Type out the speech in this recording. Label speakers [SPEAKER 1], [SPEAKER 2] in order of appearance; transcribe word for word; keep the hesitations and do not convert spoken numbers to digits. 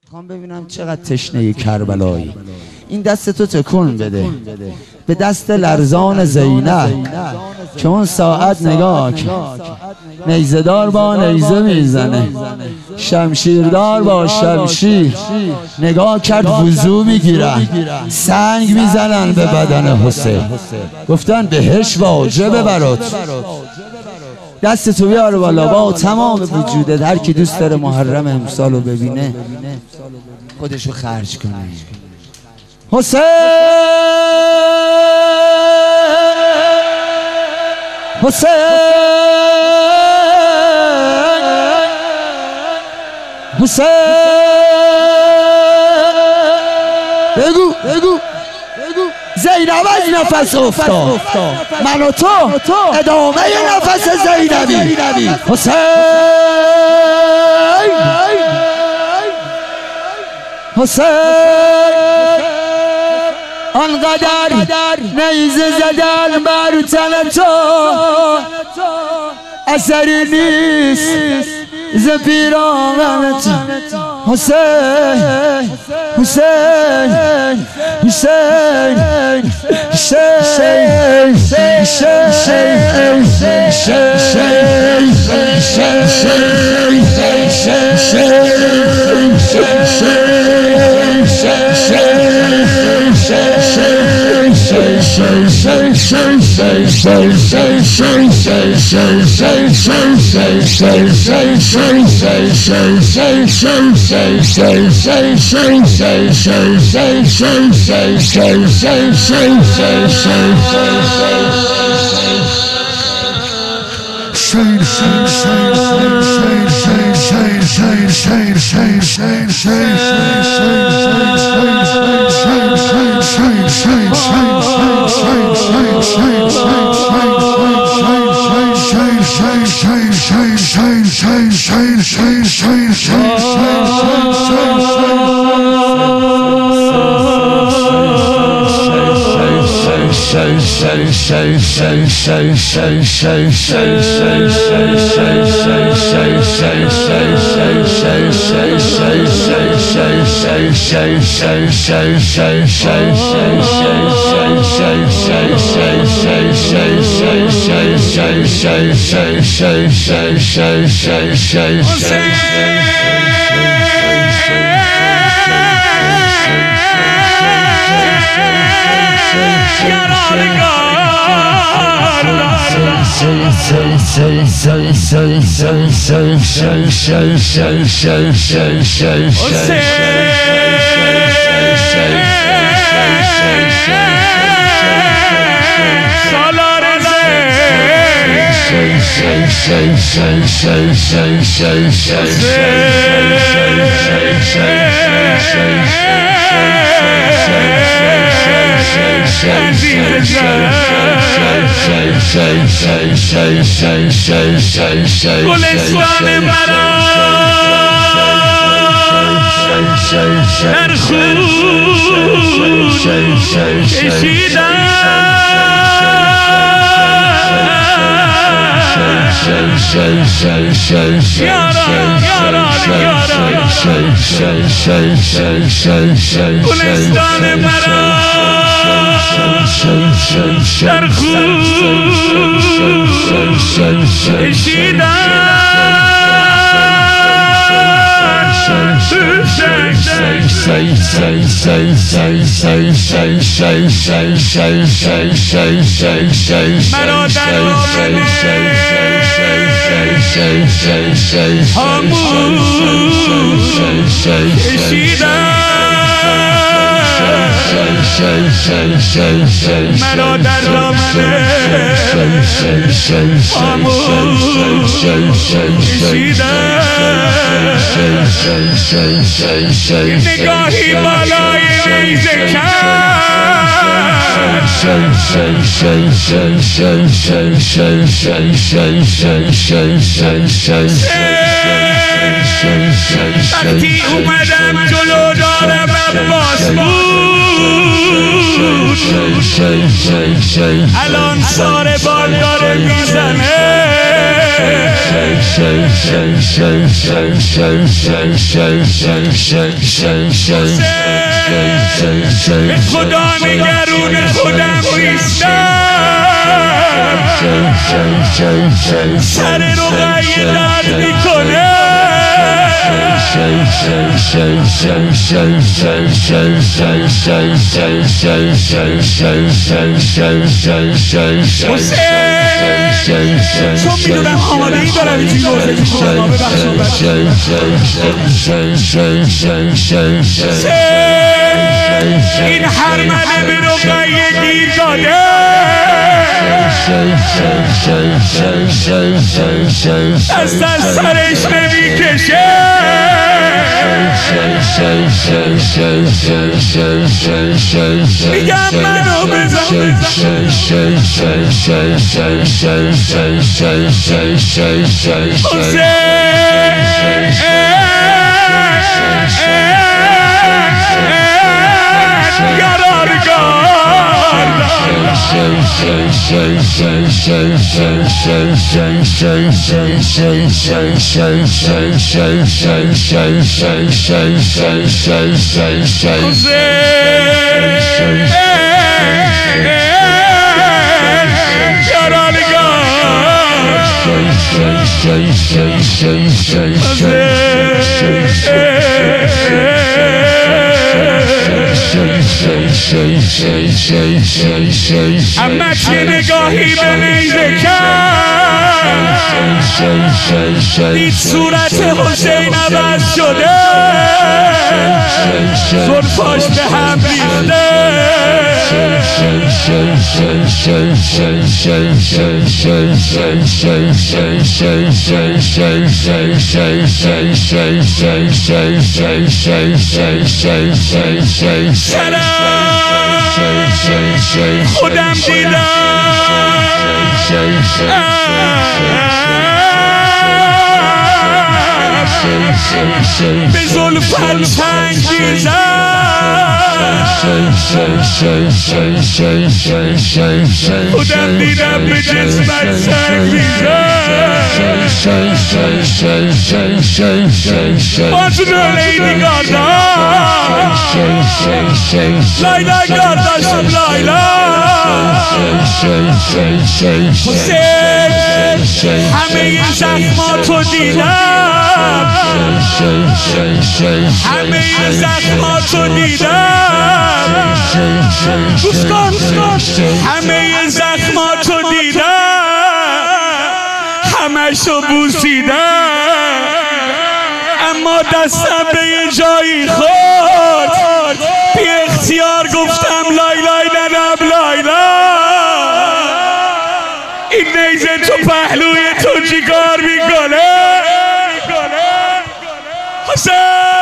[SPEAKER 1] میخوام ببینم چقدر تشنه کربلایی. این دست تو تکون بده به دست لرزان زینب که اون ساعت نگاه نیزه‌دار با نیزه میزنه، شمشیردار با شمشیر نگاه کرد وضو میگیرن، سنگ میزنن به بدن حسین. گفتن بهش واجبه برات. دست تو بیار بالا با تمام وجودت. هر کی دوست داره محرم امسال رو ببینه خودشو خرج کنه. حسین حسین حسین بگو بگو زینب از نفس افتاد، من و تو ادامه نفس زینبی. حسین حسین آنقدر نیزه زدن بر تن تو اثری نیست ز پیراهنت. حسین حسین حسین
[SPEAKER 2] مرا در دامنه خاموش کشیدن، نگاهی بالای نیزه کرد، وقتی اومدم جلو دارم عباس بود، الان سار بال داره میزنه. به خدا نگرون خودم نیستم سر رقیه درد میکنه چون میدونم حاماده ای دارم این چیز روزه کنم این حرمنه به رقیه گیر داده دست از سرش نمیکشه میگم منو بزن اما چه نگاهی به نیزه کرد دید صورت حسین عوض شده زلفاش به هم ریخته خودم دیدم به زلفم سنگیزم خودم دیدم به جسمت سنگیزم بازونه لیلی گاردان لایلا گارداشم لایلا حسین همه این زخماتو دیدم همه این زخماتو دیدم گوش کن همه این زخماتو دیدم همشو بوسیدم اما دستم به یه جایی خورد بی اختیار گفتم لای لای ننم لایلا این نیزه تو پهلوی تو چیکار میکنه حسین